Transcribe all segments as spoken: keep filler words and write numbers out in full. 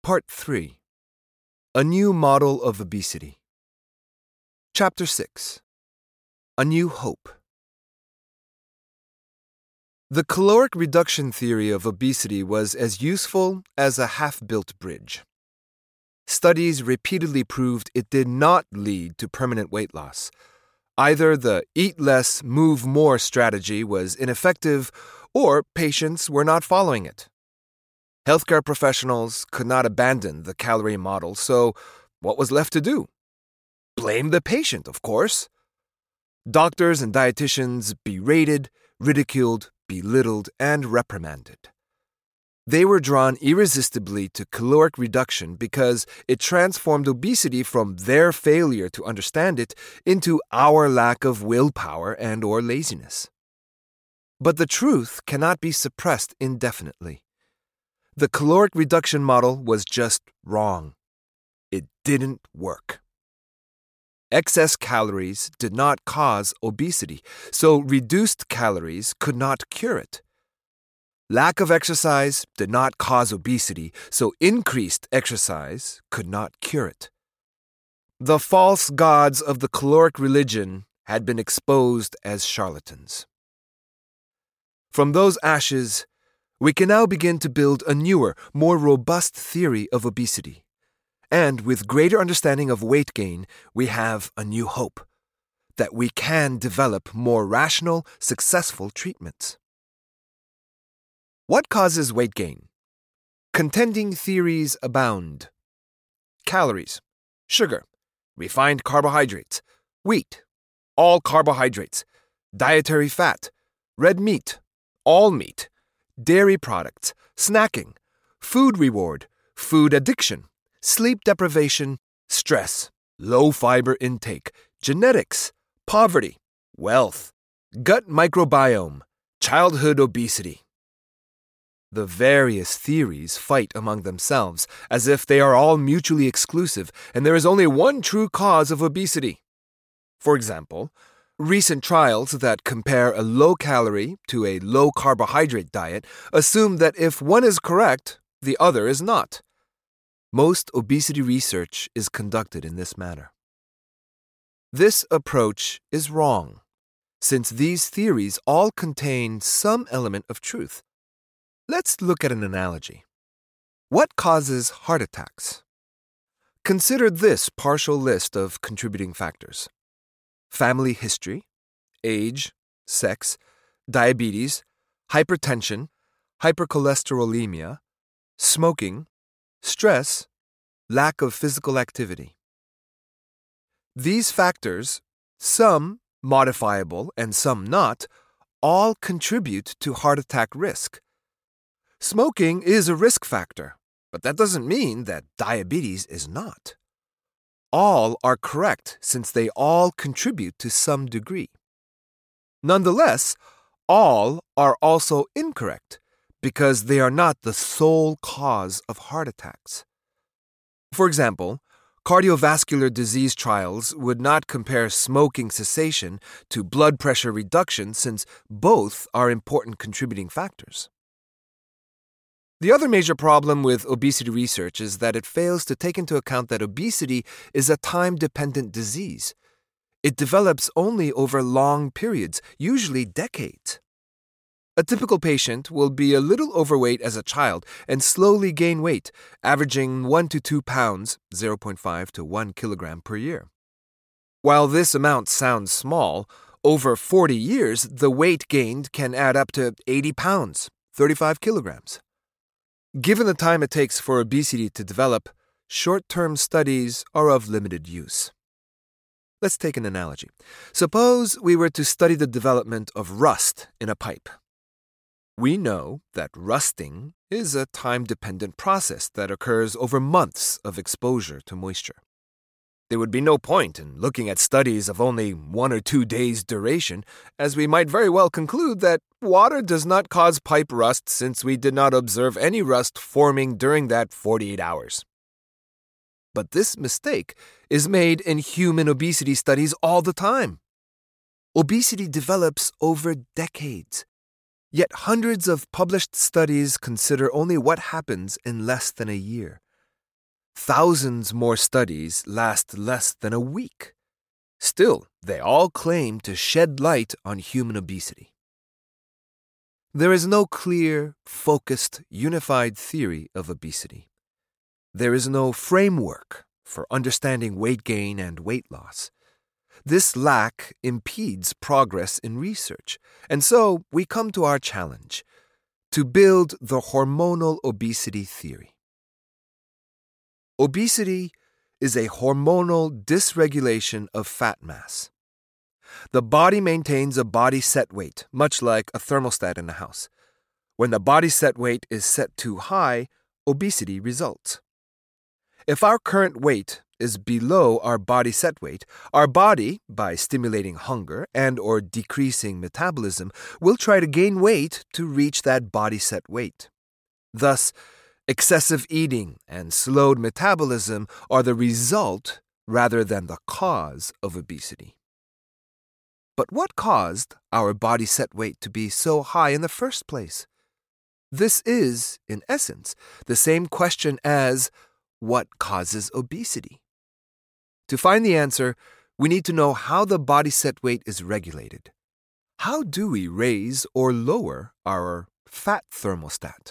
Part three. A New Model of Obesity. Chapter six. A New Hope. The caloric reduction theory of obesity was as useful as a half-built bridge. Studies repeatedly proved it did not lead to permanent weight loss. Either the eat less, move more strategy was ineffective, or patients were not following it. Healthcare professionals could not abandon the calorie model, so what was left to do? Blame the patient, of course. Doctors and dietitians berated, ridiculed, belittled, and reprimanded. They were drawn irresistibly to caloric reduction because it transformed obesity from their failure to understand it into our lack of willpower and or laziness. But the truth cannot be suppressed indefinitely. The caloric reduction model was just wrong. It didn't work. Excess calories did not cause obesity, so reduced calories could not cure it. Lack of exercise did not cause obesity, so increased exercise could not cure it. The false gods of the caloric religion had been exposed as charlatans. From those ashes, we can now begin to build a newer, more robust theory of obesity. And with greater understanding of weight gain, we have a new hope that we can develop more rational, successful treatments. What causes weight gain? Contending theories abound. Calories, sugar, refined carbohydrates, wheat, all carbohydrates, dietary fat, red meat, all meat, dairy products, snacking, food reward, food addiction, sleep deprivation, stress, low fiber intake, genetics, poverty, wealth, gut microbiome, childhood obesity. The various theories fight among themselves as if they are all mutually exclusive and there is only one true cause of obesity. For example, recent trials that compare a low-calorie to a low-carbohydrate diet assume that if one is correct, the other is not. Most obesity research is conducted in this manner. This approach is wrong, since these theories all contain some element of truth. Let's look at an analogy. What causes heart attacks? Consider this partial list of contributing factors: family history, age, sex, diabetes, hypertension, hypercholesterolemia, smoking, stress, lack of physical activity. These factors, some modifiable and some not, all contribute to heart attack risk. Smoking is a risk factor, but that doesn't mean that diabetes is not. All are correct since they all contribute to some degree. Nonetheless, all are also incorrect because they are not the sole cause of heart attacks. For example, cardiovascular disease trials would not compare smoking cessation to blood pressure reduction since both are important contributing factors. The other major problem with obesity research is that it fails to take into account that obesity is a time-dependent disease. It develops only over long periods, usually decades. A typical patient will be a little overweight as a child and slowly gain weight, averaging one to two pounds, zero point five to one kilogram per year. While this amount sounds small, over forty years, the weight gained can add up to eighty pounds, thirty-five kilograms. Given the time it takes for obesity to develop, short-term studies are of limited use. Let's take an analogy. Suppose we were to study the development of rust in a pipe. We know that rusting is a time-dependent process that occurs over months of exposure to moisture. There would be no point in looking at studies of only one or two days' duration, as we might very well conclude that water does not cause pipe rust since we did not observe any rust forming during that forty-eight hours. But this mistake is made in human obesity studies all the time. Obesity develops over decades. Yet hundreds of published studies consider only what happens in less than a year. Thousands more studies last less than a week. Still, they all claim to shed light on human obesity. There is no clear, focused, unified theory of obesity. There is no framework for understanding weight gain and weight loss. This lack impedes progress in research, and so we come to our challenge: to build the hormonal obesity theory. Obesity is a hormonal dysregulation of fat mass. The body maintains a body set weight, much like a thermostat in a house. When the body set weight is set too high, obesity results. If our current weight is below our body set weight, our body, by stimulating hunger and or decreasing metabolism, will try to gain weight to reach that body set weight. Thus, excessive eating and slowed metabolism are the result rather than the cause of obesity. But what caused our body set weight to be so high in the first place? This is, in essence, the same question as what causes obesity? To find the answer, we need to know how the body set weight is regulated. How do we raise or lower our fat thermostat?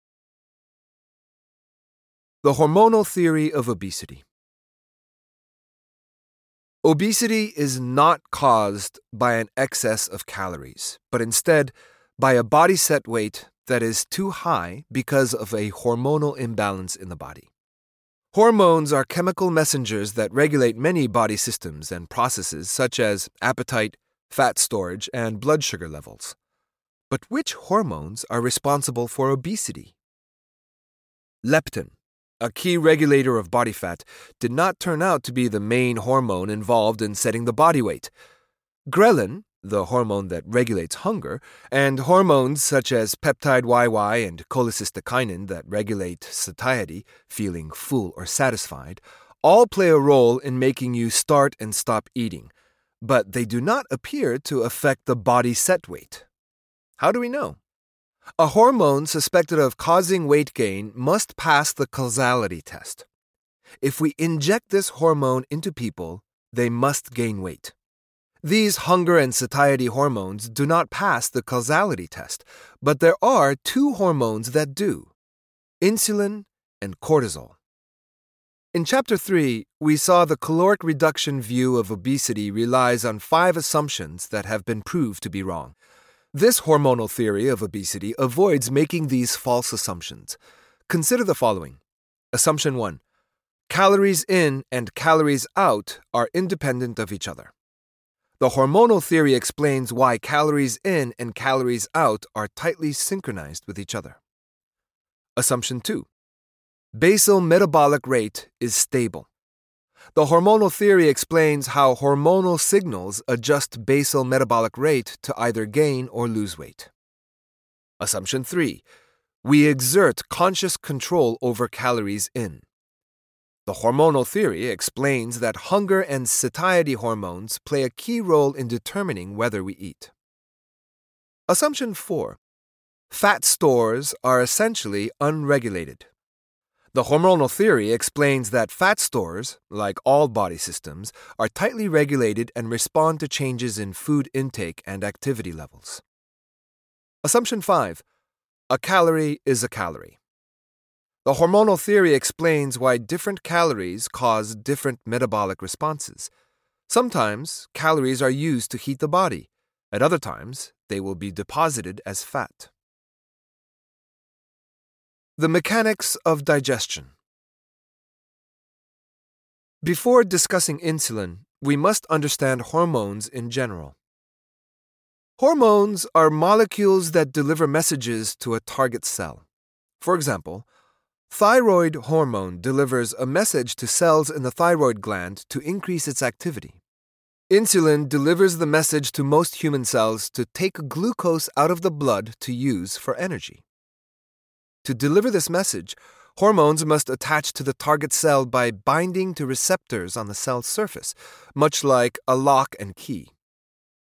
The hormonal theory of obesity. Obesity is not caused by an excess of calories, but instead by a body set weight that is too high because of a hormonal imbalance in the body. Hormones are chemical messengers that regulate many body systems and processes such as appetite, fat storage, and blood sugar levels. But which hormones are responsible for obesity? Leptin, a key regulator of body fat, did not turn out to be the main hormone involved in setting the body weight. Ghrelin, the hormone that regulates hunger, and hormones such as peptide Y Y and cholecystokinin that regulate satiety, feeling full or satisfied, all play a role in making you start and stop eating, but they do not appear to affect the body set weight. How do we know? A hormone suspected of causing weight gain must pass the causality test. If we inject this hormone into people, they must gain weight. These hunger and satiety hormones do not pass the causality test, but there are two hormones that do: insulin and cortisol. In Chapter three, we saw the caloric reduction view of obesity relies on five assumptions that have been proved to be wrong. This hormonal theory of obesity avoids making these false assumptions. Consider the following. Assumption one. Calories in and calories out are independent of each other. The hormonal theory explains why calories in and calories out are tightly synchronized with each other. Assumption two. Basal metabolic rate is stable. The hormonal theory explains how hormonal signals adjust basal metabolic rate to either gain or lose weight. Assumption three. We exert conscious control over calories in. The hormonal theory explains that hunger and satiety hormones play a key role in determining whether we eat. Assumption four. Fat stores are essentially unregulated. The hormonal theory explains that fat stores, like all body systems, are tightly regulated and respond to changes in food intake and activity levels. Assumption five. A calorie is a calorie. The hormonal theory explains why different calories cause different metabolic responses. Sometimes calories are used to heat the body. At other times, they will be deposited as fat. The mechanics of digestion. Before discussing insulin, we must understand hormones in general. Hormones are molecules that deliver messages to a target cell. For example, thyroid hormone delivers a message to cells in the thyroid gland to increase its activity. Insulin delivers the message to most human cells to take glucose out of the blood to use for energy. To deliver this message, hormones must attach to the target cell by binding to receptors on the cell's surface, much like a lock and key.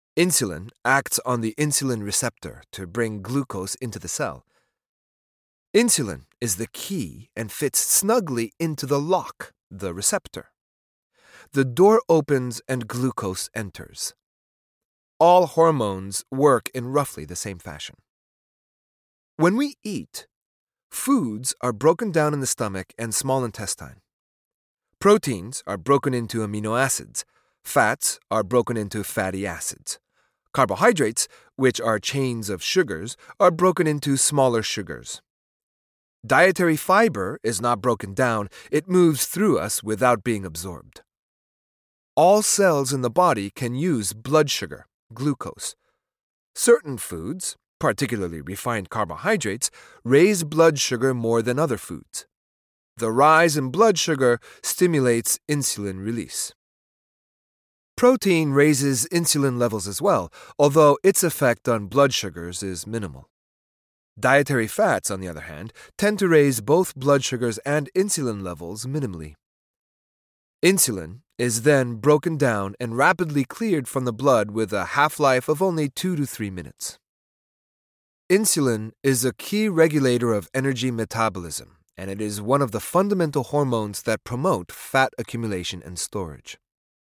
Insulin acts on the insulin receptor to bring glucose into the cell. Insulin is the key and fits snugly into the lock, the receptor. The door opens and glucose enters. All hormones work in roughly the same fashion. When we eat, foods are broken down in the stomach and small intestine. Proteins are broken into amino acids. Fats are broken into fatty acids. Carbohydrates, which are chains of sugars, are broken into smaller sugars. Dietary fiber is not broken down, it moves through us without being absorbed. All cells in the body can use blood sugar, glucose. Certain foods, particularly refined carbohydrates, raise blood sugar more than other foods. The rise in blood sugar stimulates insulin release. Protein raises insulin levels as well, although its effect on blood sugars is minimal. Dietary fats, on the other hand, tend to raise both blood sugars and insulin levels minimally. Insulin is then broken down and rapidly cleared from the blood with a half-life of only two to three minutes. Insulin is a key regulator of energy metabolism, and it is one of the fundamental hormones that promote fat accumulation and storage.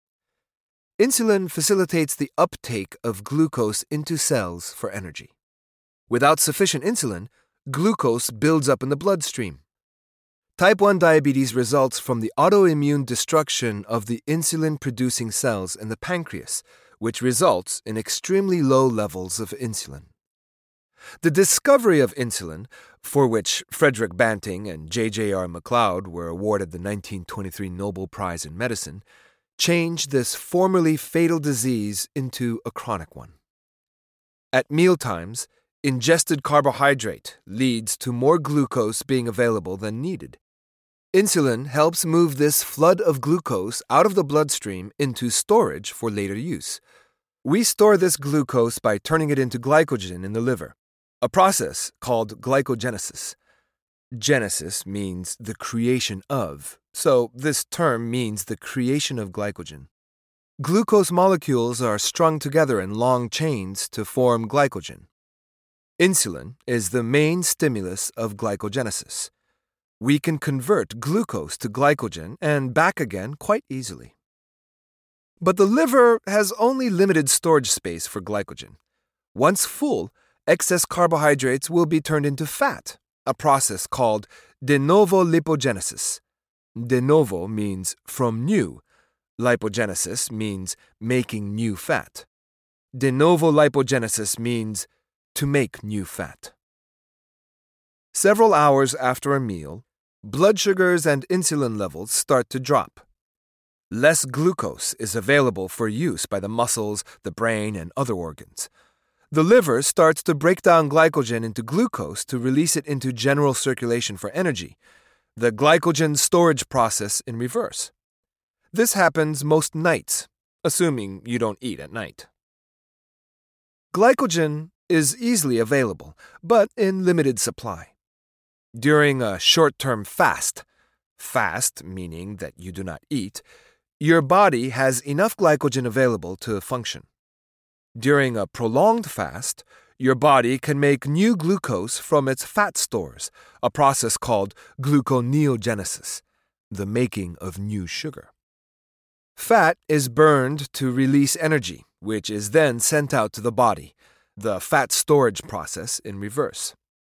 Insulin facilitates the uptake of glucose into cells for energy. Without sufficient insulin, glucose builds up in the bloodstream. Type one diabetes results from the autoimmune destruction of the insulin-producing cells in the pancreas, which results in extremely low levels of insulin. The discovery of insulin, for which Frederick Banting and J J R McLeod were awarded the nineteen twenty-three Nobel Prize in Medicine, changed this formerly fatal disease into a chronic one. At mealtimes, ingested carbohydrate leads to more glucose being available than needed. Insulin helps move this flood of glucose out of the bloodstream into storage for later use. We store this glucose by turning it into glycogen in the liver, a process called glycogenesis. Genesis means the creation of, so this term means the creation of glycogen. Glucose molecules are strung together in long chains to form glycogen. Insulin is the main stimulus of glycogenesis. We can convert glucose to glycogen and back again quite easily. But the liver has only limited storage space for glycogen. Once full, excess carbohydrates will be turned into fat, a process called de novo lipogenesis. De novo means from new. Lipogenesis means making new fat. De novo lipogenesis means to make new fat. Several hours after a meal, blood sugars and insulin levels start to drop. Less glucose is available for use by the muscles, the brain, and other organs. The liver starts to break down glycogen into glucose to release it into general circulation for energy, the glycogen storage process in reverse. This happens most nights, assuming you don't eat at night. Glycogen is easily available, but in limited supply. During a short-term fast, fast meaning that you do not eat, your body has enough glycogen available to function. During a prolonged fast, your body can make new glucose from its fat stores, a process called gluconeogenesis, the making of new sugar. Fat is burned to release energy, which is then sent out to the body, the fat storage process in reverse.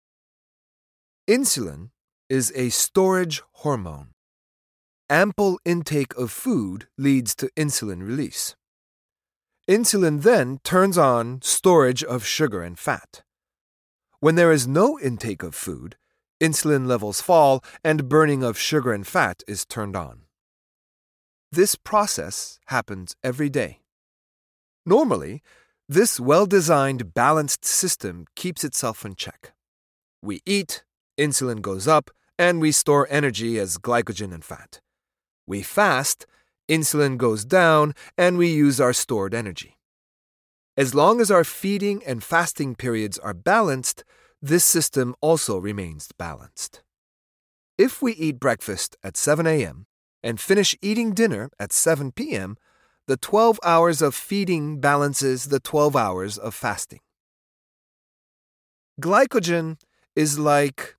Insulin is a storage hormone. Ample intake of food leads to insulin release. Insulin then turns on storage of sugar and fat. When there is no intake of food, insulin levels fall and burning of sugar and fat is turned on. This process happens every day. Normally, this well-designed, balanced system keeps itself in check. We eat, insulin goes up, and we store energy as glycogen and fat. We fast, insulin goes down, and we use our stored energy. As long as our feeding and fasting periods are balanced, this system also remains balanced. If we eat breakfast at seven a.m. and finish eating dinner at seven p.m., the twelve hours of feeding balances the twelve hours of fasting. Glycogen is like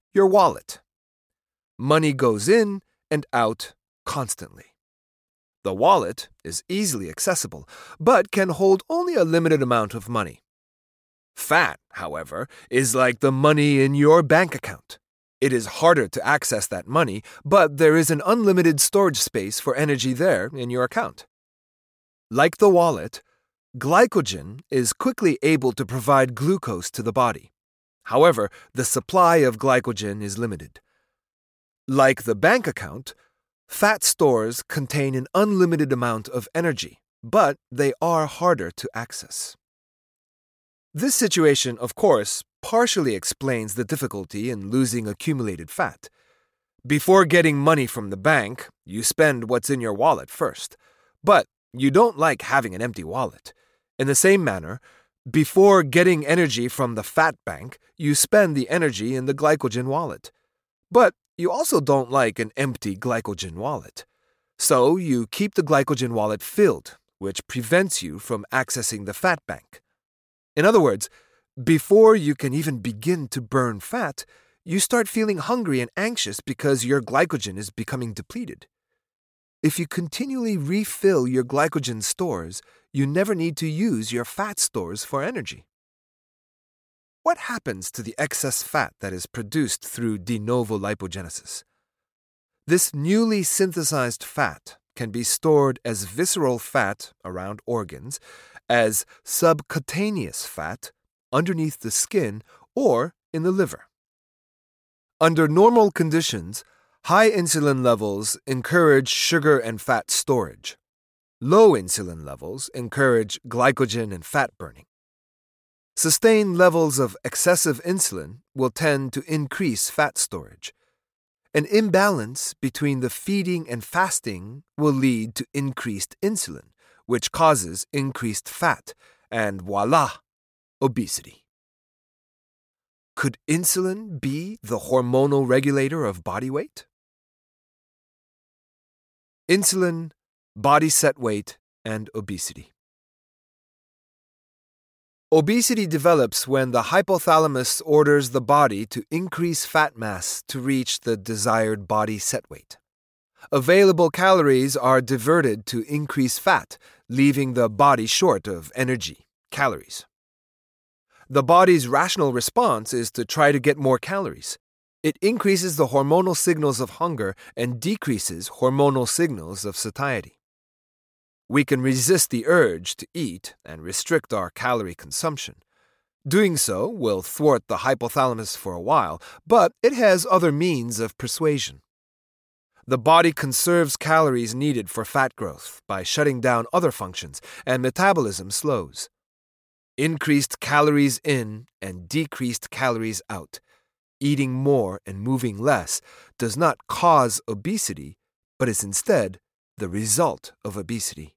Your wallet. Money goes in and out constantly. The wallet is easily accessible, but can hold only a limited amount of money. Fat, however, is like the money in your bank account. It is harder to access that money, but there is an unlimited storage space for energy there in your account. Like the wallet, glycogen is quickly able to provide glucose to the body. However, the supply of glycogen is limited. Like the bank account, fat stores contain an unlimited amount of energy, but they are harder to access. This situation, of course, partially explains the difficulty in losing accumulated fat. Before getting money from the bank, you spend what's in your wallet first. But you don't like having an empty wallet. In the same manner, before getting energy from the fat bank, you spend the energy in the glycogen wallet. But you also don't like an empty glycogen wallet. So you keep the glycogen wallet filled, which prevents you from accessing the fat bank. In other words, before you can even begin to burn fat, you start feeling hungry and anxious because your glycogen is becoming depleted. If you continually refill your glycogen stores, you never need to use your fat stores for energy. What happens to the excess fat that is produced through de novo lipogenesis? This newly synthesized fat can be stored as visceral fat around organs, as subcutaneous fat underneath the skin, or in the liver. Under normal conditions, high insulin levels encourage sugar and fat storage. Low insulin levels encourage glycogen and fat burning. Sustained levels of excessive insulin will tend to increase fat storage. An imbalance between the feeding and fasting will lead to increased insulin, which causes increased fat, and voila, obesity. Could insulin be the hormonal regulator of body weight? Insulin, body set weight, and obesity. Obesity develops when the hypothalamus orders the body to increase fat mass to reach the desired body set weight. Available calories are diverted to increase fat, leaving the body short of energy, calories. The body's rational response is to try to get more calories. It increases the hormonal signals of hunger and decreases hormonal signals of satiety. We can resist the urge to eat and restrict our calorie consumption. Doing so will thwart the hypothalamus for a while, but it has other means of persuasion. The body conserves calories needed for fat growth by shutting down other functions, and metabolism slows. Increased calories in and decreased calories out, eating more and moving less, does not cause obesity, but is instead the result of obesity.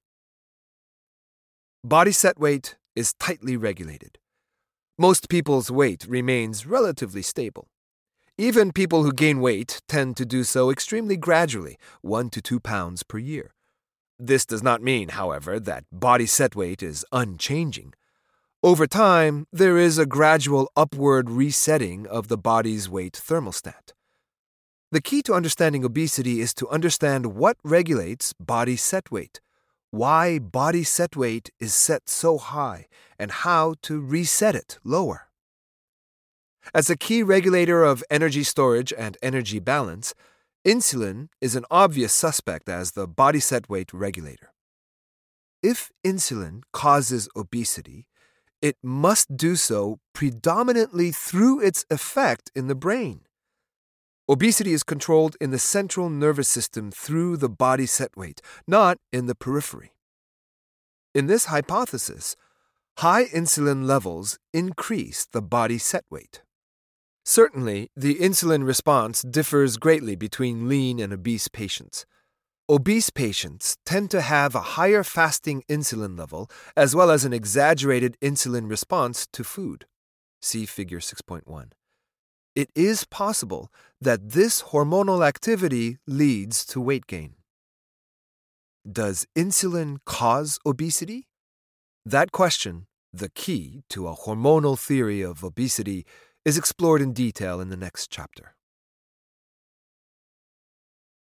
Body set weight is tightly regulated. Most people's weight remains relatively stable. Even people who gain weight tend to do so extremely gradually, one to two pounds per year. This does not mean, however, that body set weight is unchanging. Over time, there is a gradual upward resetting of the body's weight thermostat. The key to understanding obesity is to understand what regulates body set weight, why body set weight is set so high, and how to reset it lower. As a key regulator of energy storage and energy balance, insulin is an obvious suspect as the body set weight regulator. If insulin causes obesity, it must do so predominantly through its effect in the brain. Obesity is controlled in the central nervous system through the body set weight, not in the periphery. In this hypothesis, high insulin levels increase the body set weight. Certainly, the insulin response differs greatly between lean and obese patients. Obese patients tend to have a higher fasting insulin level as well as an exaggerated insulin response to food. See Figure six point one. It is possible that this hormonal activity leads to weight gain. Does insulin cause obesity? That question, the key to a hormonal theory of obesity, is explored in detail in the next chapter.